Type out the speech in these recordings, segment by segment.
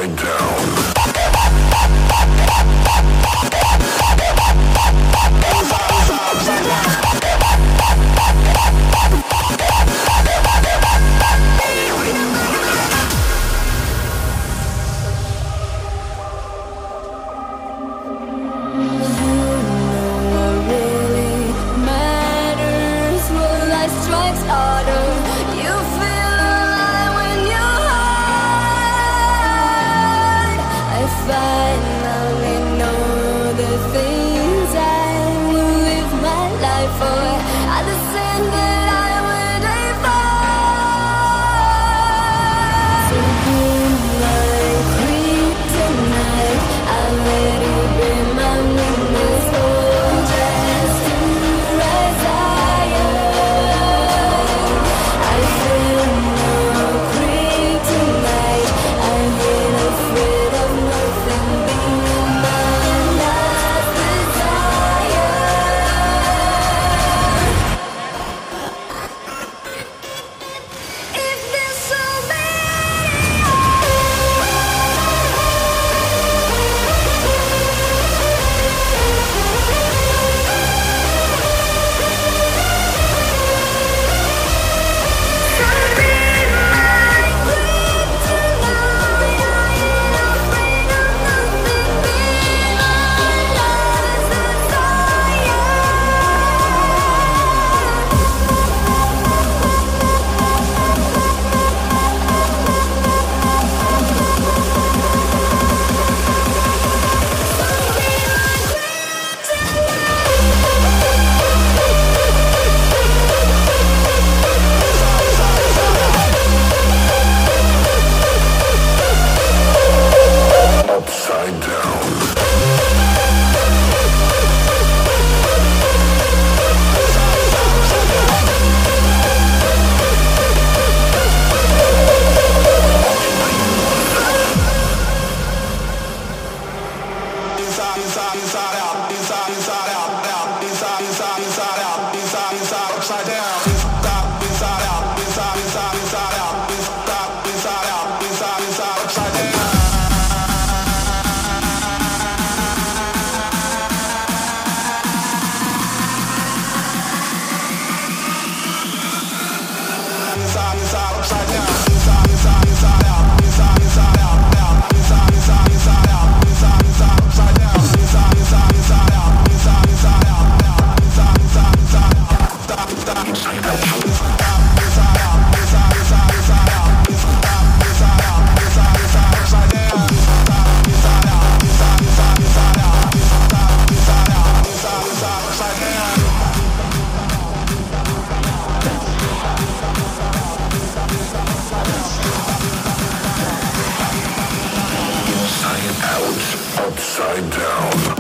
Upside down. Upside down.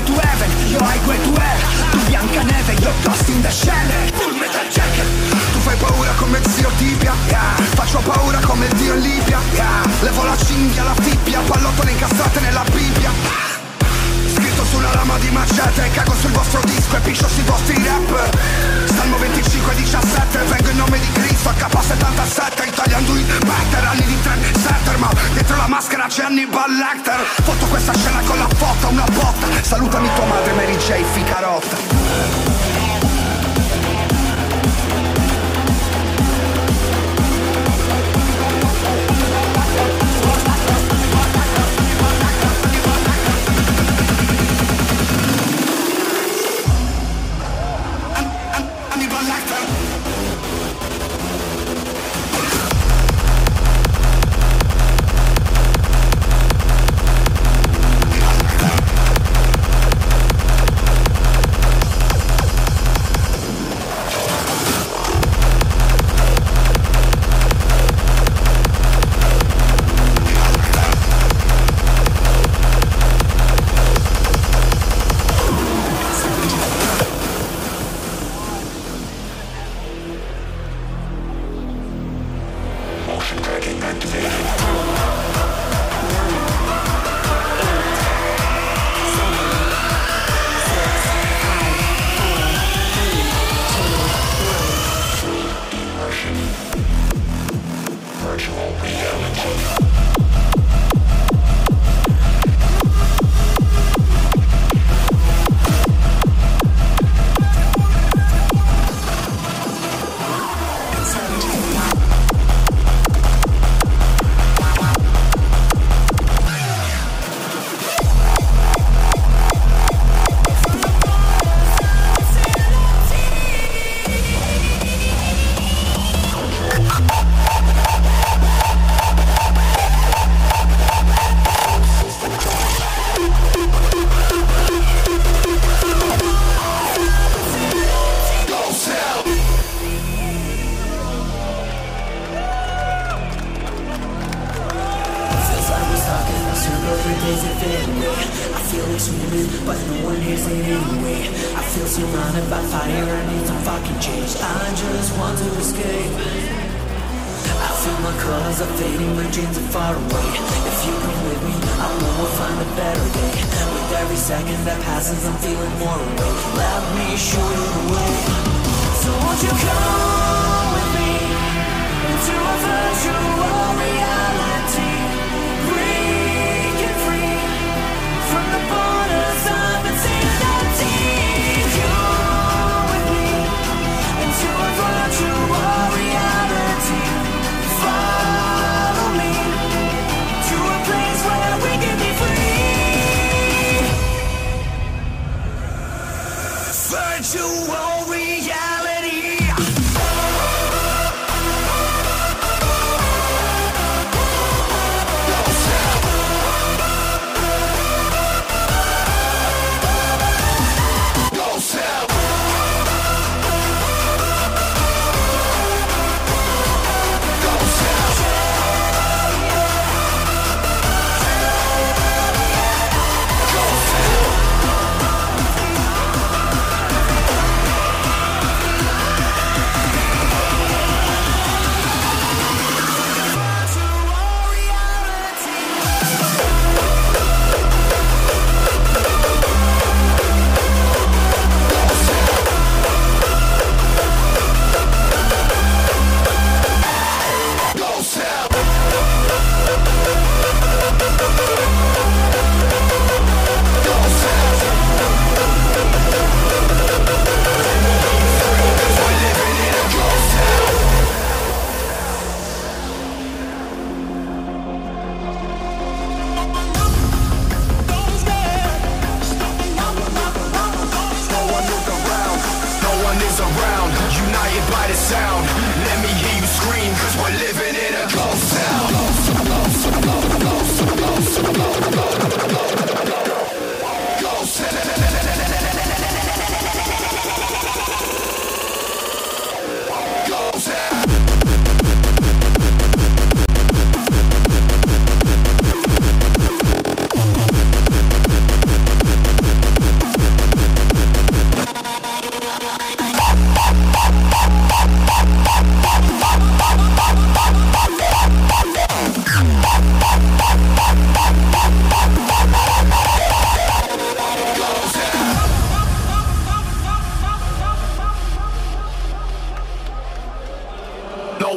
to heaven, io highway to hell. Tu Biancaneve, io Ghost in the Shell. Full Metal Jacket. Tu fai paura come zio Tibia, faccio paura come il dio in Libia, levo la cinghia, la fibbia, pallottole incastrate nella Bibbia. Scritto su una lama di macete, cago sul vostro disco e piscio sui vostri rap. Salmo 25:17, vengo in nome di Cristo, AK77, Italian do it better, anni di trendsetter, ma dietro la maschera c'è Hannibal Lecter. Foto questa scena con la foto, una botta, salutami tua madre Mary J. Ficarotta.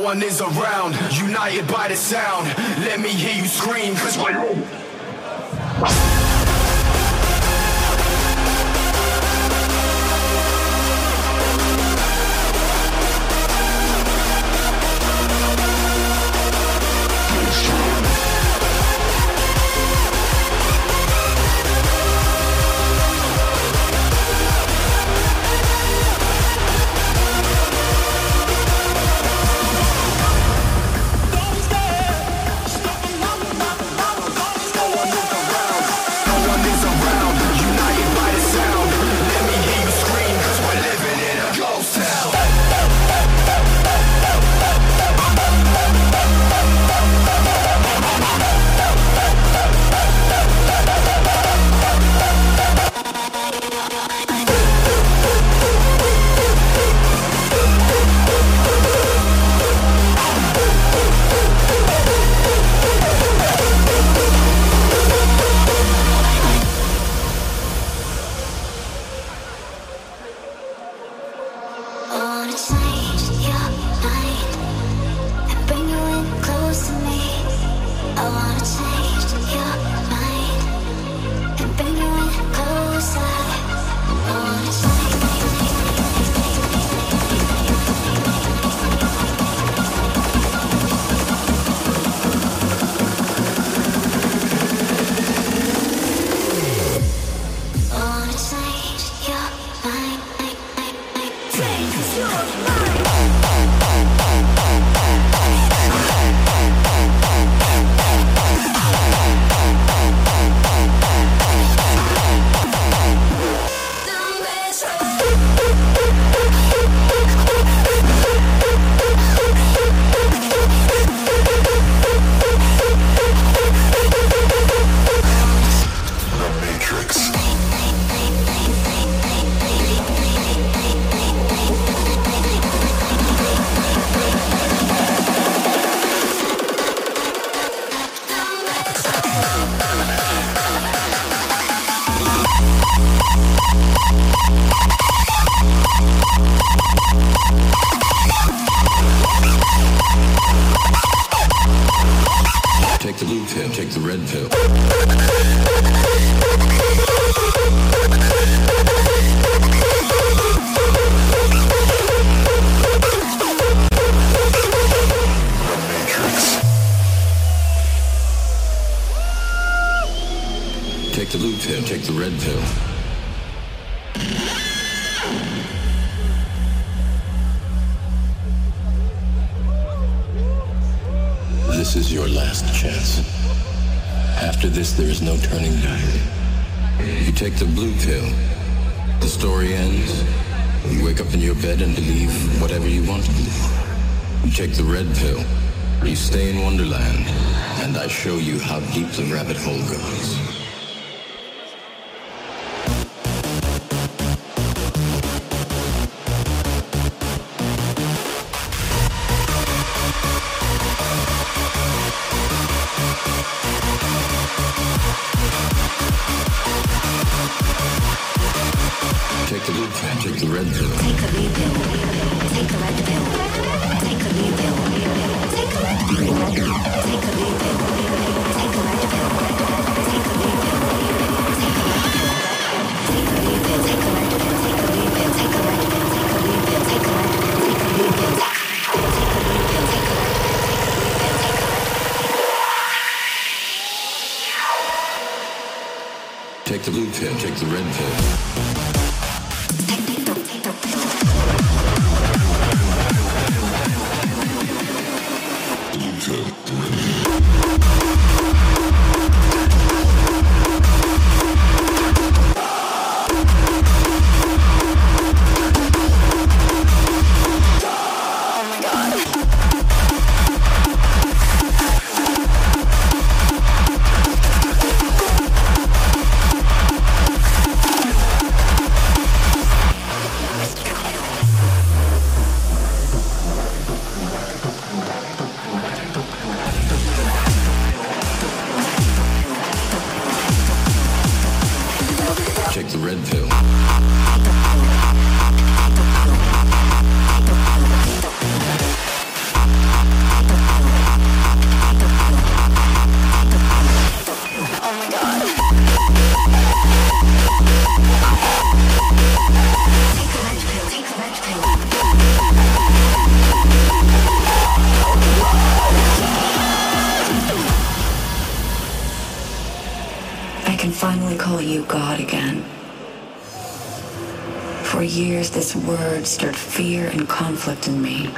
one is around, united by the sound. Let me hear you scream, 'cause we're take the red pill. Take the blue pill, take the red pill. This is your last chance. After this, there is no turning back. You take the blue pill, the story ends. You wake up in your bed and believe whatever you want to believe. You take the red pill, you stay in Wonderland, and I show you how deep the rabbit hole goes. Take the blue pill, take the red pill. Take a blue pill, take a red pill. Take a blue pill, take a red pill. Take a blue pill, take a red pill. Take a blue pill, take a red pill. Take a blue pill, take a red pill. Take a blue pill, take a red pill. Take a blue pill, take a red pill. Take a blue pill, take a red pill. Take a blue pill, take a red pill. Take a blue pill, take a red pill. Take the blue pill, take the red pill. Take the red pill. finally call you God again. For years, this word stirred fear and conflict in me.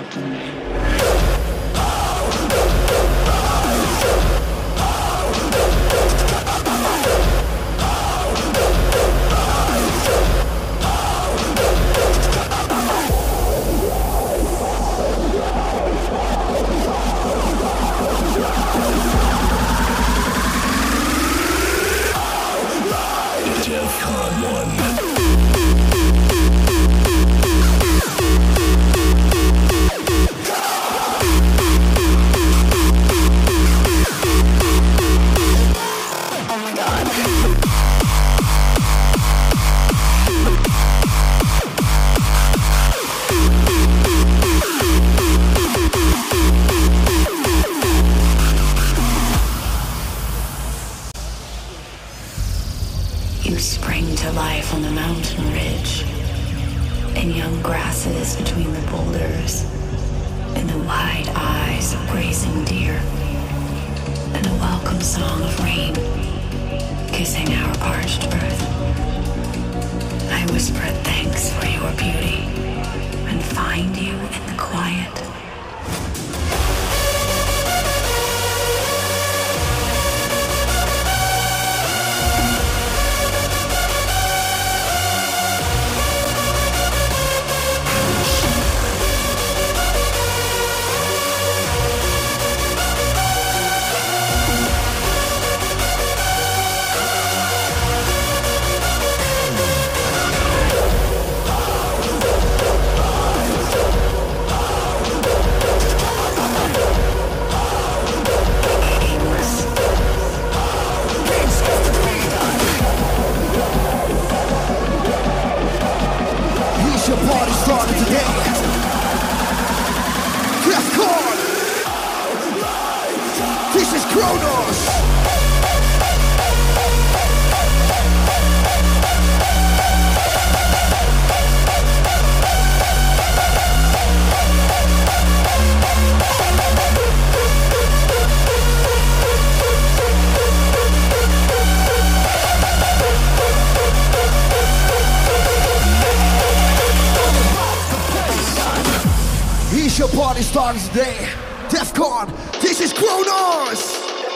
You spring to life on the mountain ridge, in young grasses between the boulders, in the wide eyes of grazing deer, and the welcome song of rain, kissing our parched earth. I whisper thanks for your beauty, and find you in the quiet. Party starts today. Defcon, this is Kronos!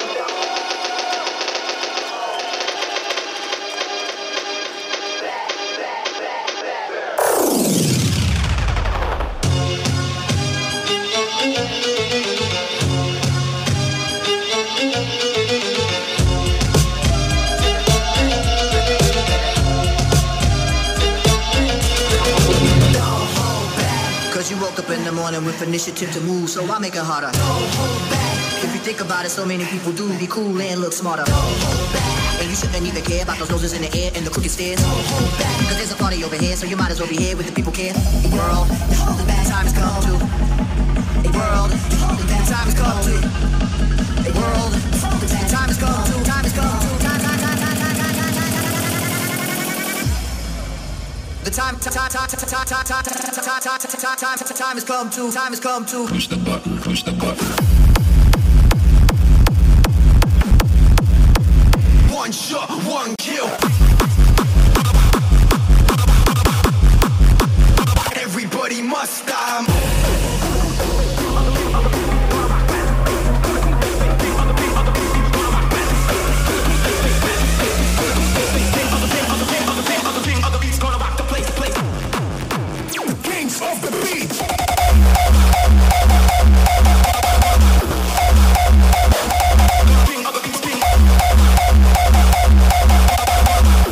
With initiative to move, so I make it harder. If you think about it, so many people do be cool and look smarter. And you shouldn't even care about those noses in the air and the crooked stairs. Cause there's a party over here, so you might as well be here with the people care. World, the bad time has come to. World, the bad time has come to. World, the bad time has come to. Time has come to. The time has come to. Time has come to. Push the button. Push the button. One shot, one kill. Everybody must die. Of the beat. King of the beat.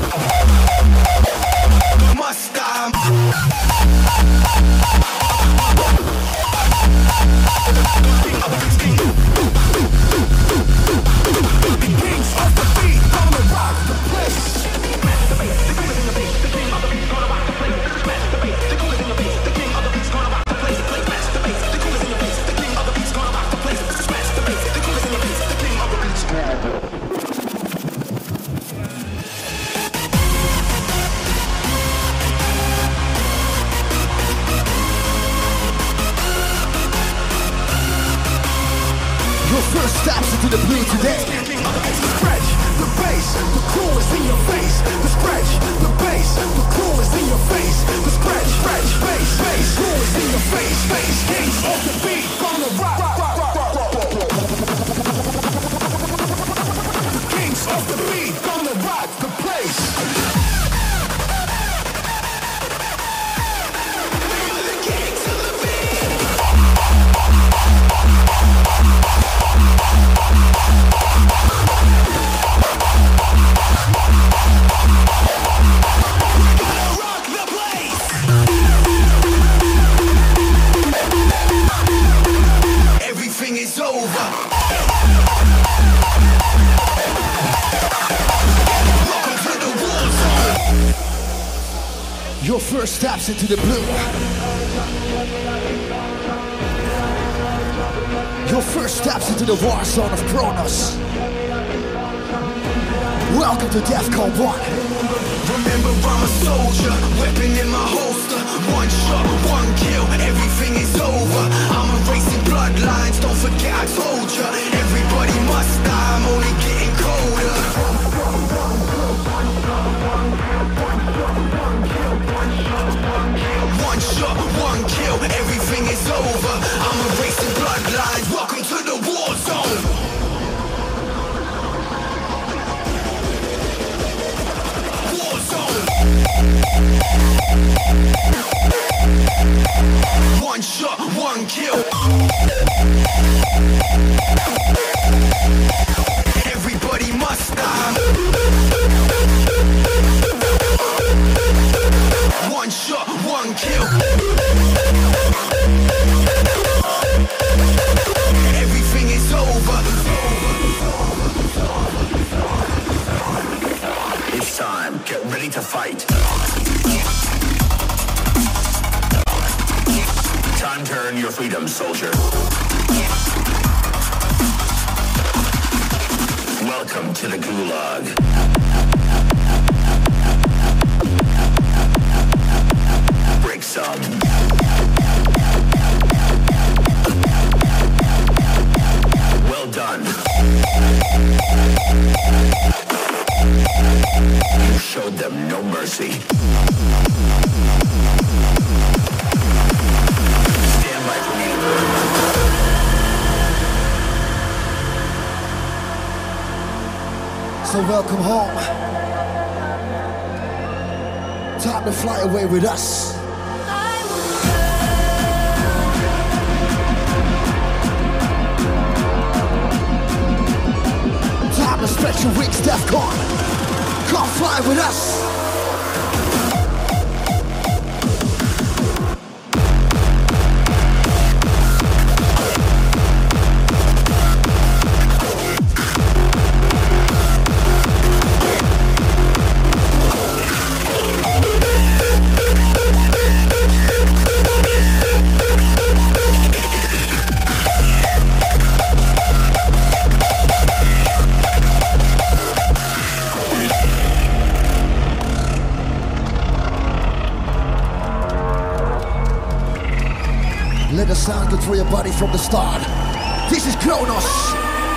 Everything is over. Welcome to the war zone. Your first steps into the blue. Your first steps into the war zone of Kronos. Welcome to DEFCON 1. Remember I'm a soldier, weapon in my holster. One shot, one kill, everything is over. I'm erasing bloodlines, don't forget I told ya. Everybody must die, I'm only getting colder. One shot, one kill, everything is over. I'm erasing bloodlines, welcome to the war zone. War zone. One shot, one kill. Everybody must die. One shot, one kill. Everything is over. It's time. Get ready to fight. Time to earn your freedom, soldier. Welcome to the Gulag. Break some. Well done. You showed them no mercy. Stand by for me. So welcome home. Time to fly away with us. Time to stretch your wings, DEFCON. Come fly with us. Let the sound go through your body from the start. This is Kronos.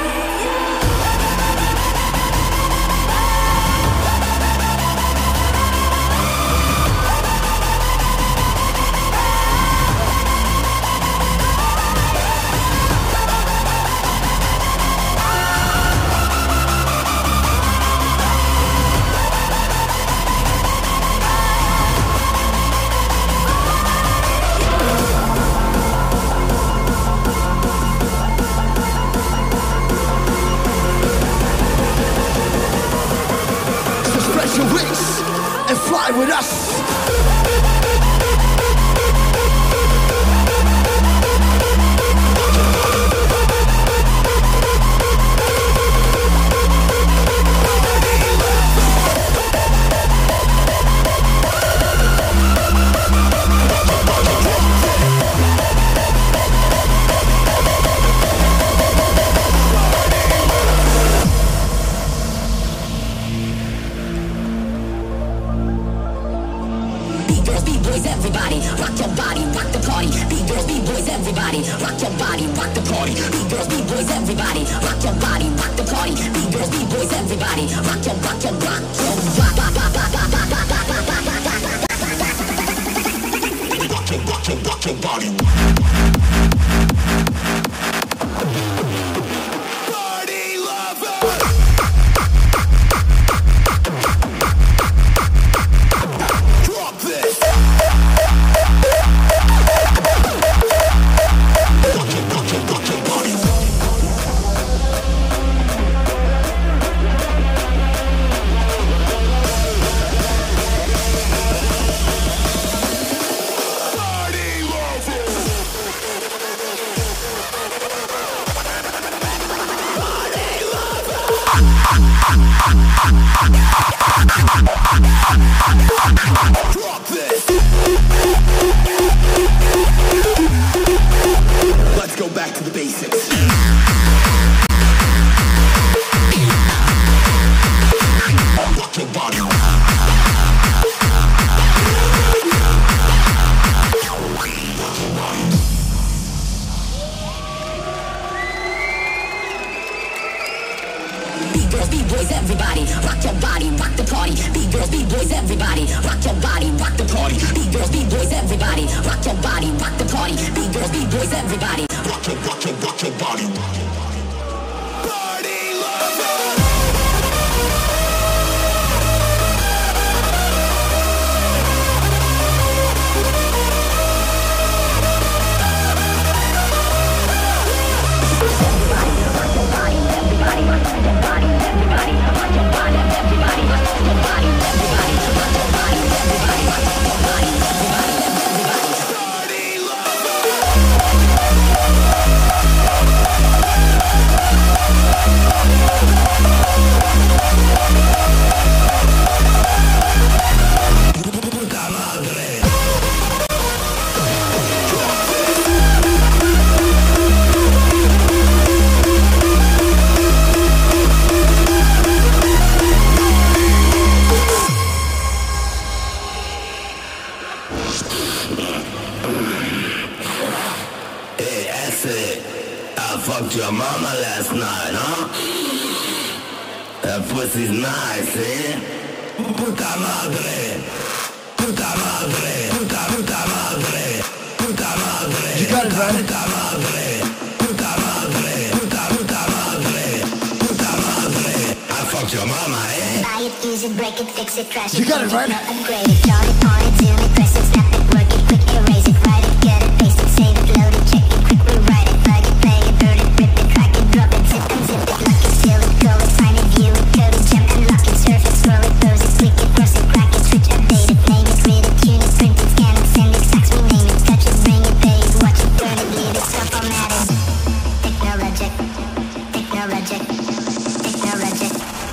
Your wings and fly with us. Everybody, rock your body, rock the party. B-girls, B-boys, everybody, rock your body, rock the party. B-girls, B-boys, everybody, rock your body, rock the party. B-girls, B-boys, everybody, rock your body. Party lover. Drop this. Rock your body. body, rock the party. Big girls, big boys, everybody. Rock your body. Party lover. Fucked your mama last night, huh? That pussy's nice, eh? Puta madre, puta madre, puta madre, puta madre. You got it, right? Puta madre, puta madre, puta madre, puta madre. I fucked your mama, eh? Buy it, use it, break it, fix it, crash it. You got it, right? Upgrade it, chart it, on it, zoom it, press it, snap it, work it, quick erase it, write it, get it, paste it, save it, load it, check it, quick rewrite it, plug it, play it, burn it, rip it, crack it, drop it, zip it, lock it, seal it, go it, find it, view it, code it, jump and lock it, surf it, scroll it, close it, click it, cross it, crack it, switch, update it, name it, read it, tune it, print it, scan it, send it, fax, rename it, touch it, bring it, pay it, watch it, burn it, leave it, stuff formatted. Technologic, technologic, technologic.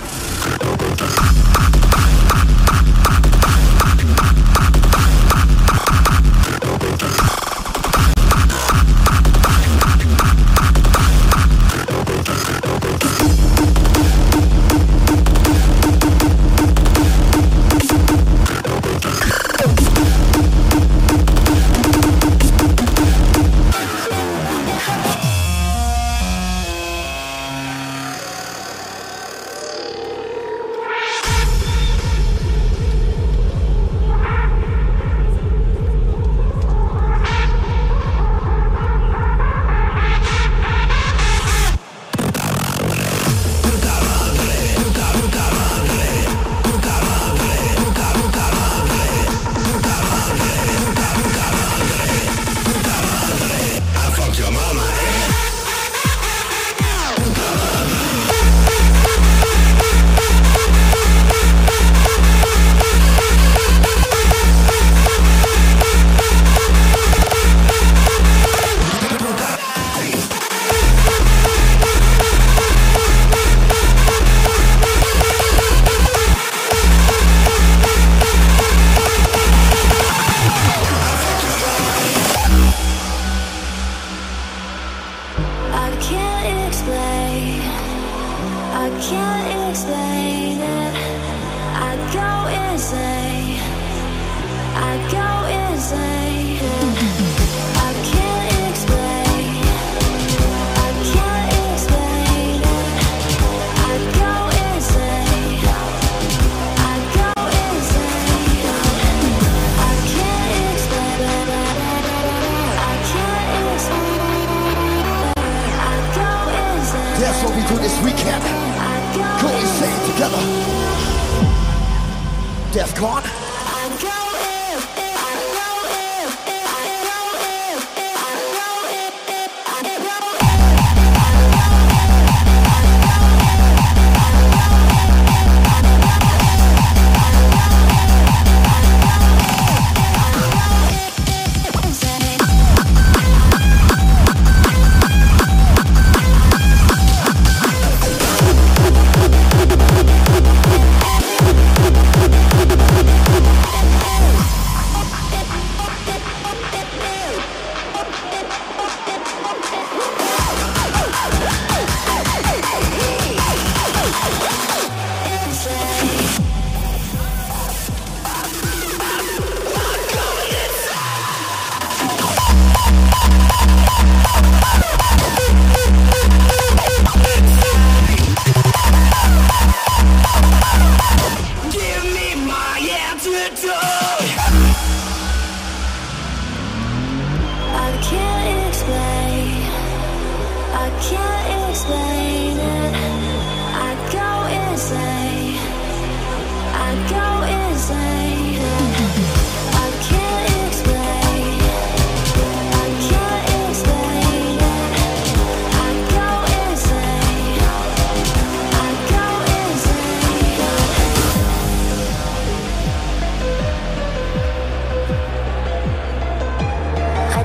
That's what we do this weekend. Go and say it together. Defcon.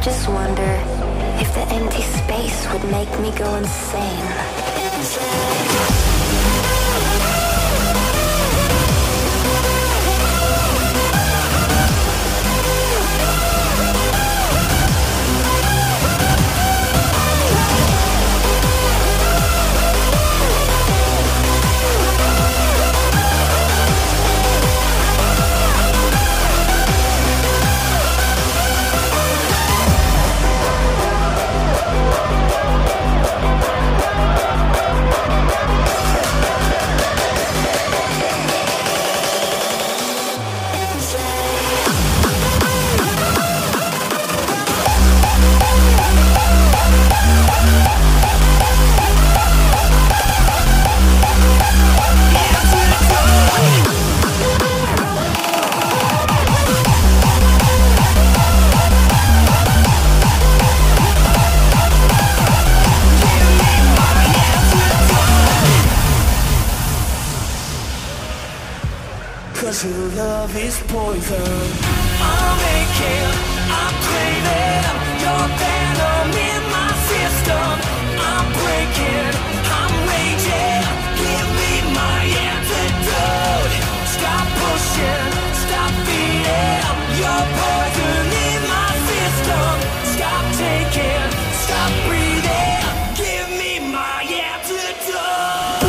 just wonder if the empty space would make me go insane. Cause your love is poison. I'm aching, I'm craving your venom in my system. I'm breaking, I'm raging. Give me my antidote. Stop pushing, stop feeding your poison in my system. Stop taking, stop breathing. Give me my antidote.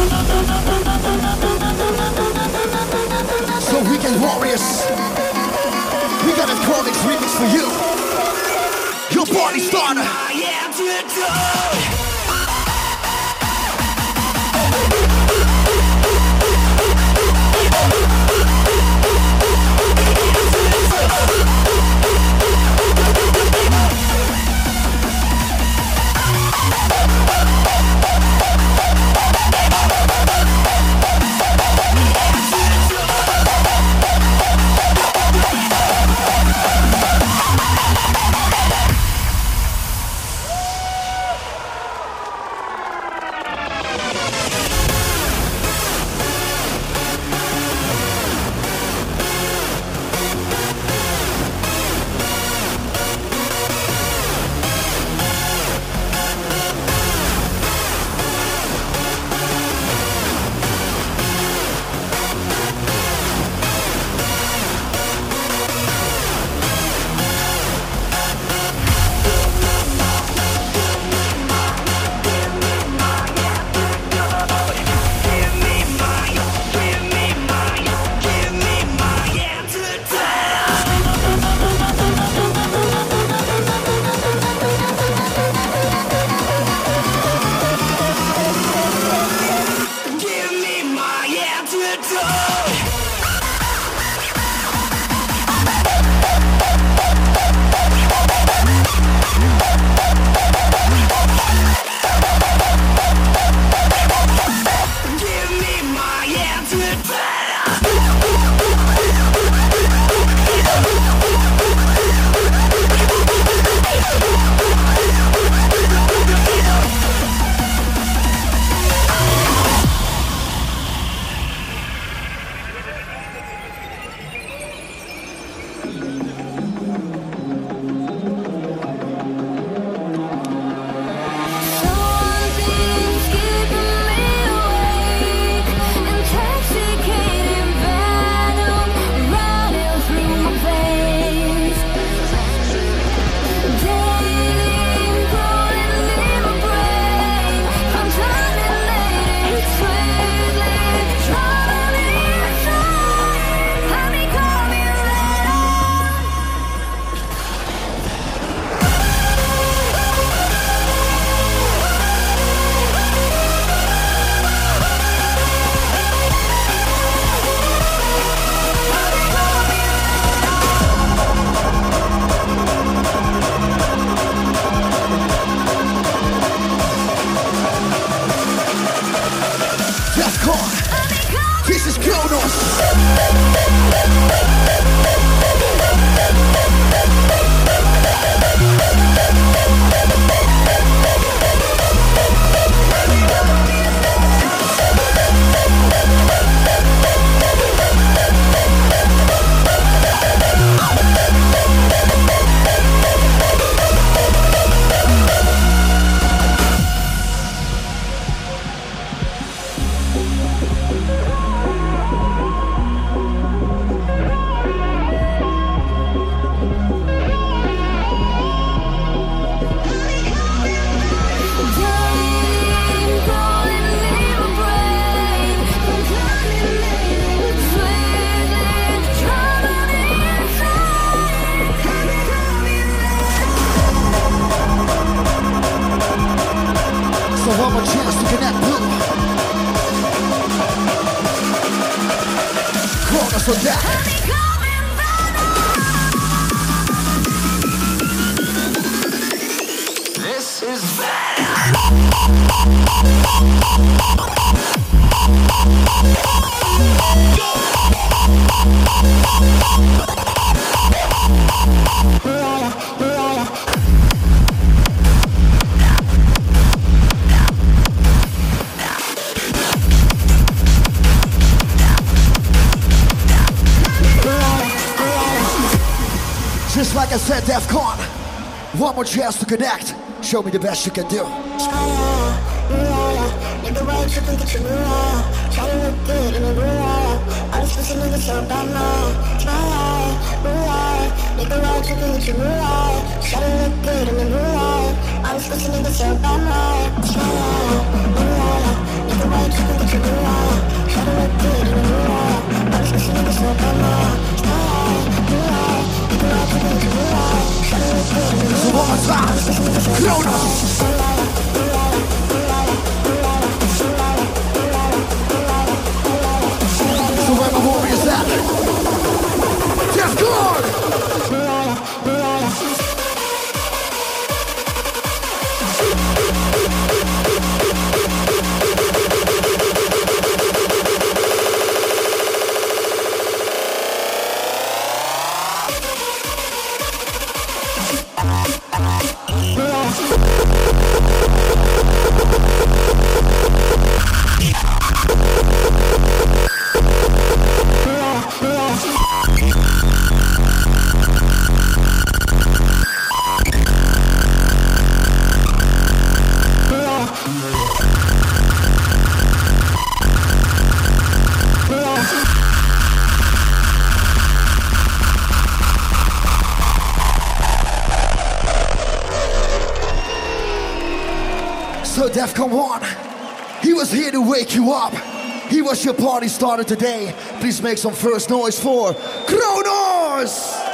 So Weekend Warriors, we got a Chronix remix for you. Your party starter. Just like I said, DEFCON, one more chance to connect. Show me the best you can do. Nigga, why you trippin', get your moolah? Try to look good in the moolah. All these pussy niggas so bad now. Nigga, why you trippin', get your moolah? Try to look good in the moolah. All these pussy niggas so bad now. Nigga, why you trippin', get your moolah? Try to look good in the moolah. All these pussy niggas so bad now. So one more time, Kronos. So where my warriors at? DEFCON! So DEFCON 1, he was here to wake you up. He was your party starter today. Please make some first noise for Kronos!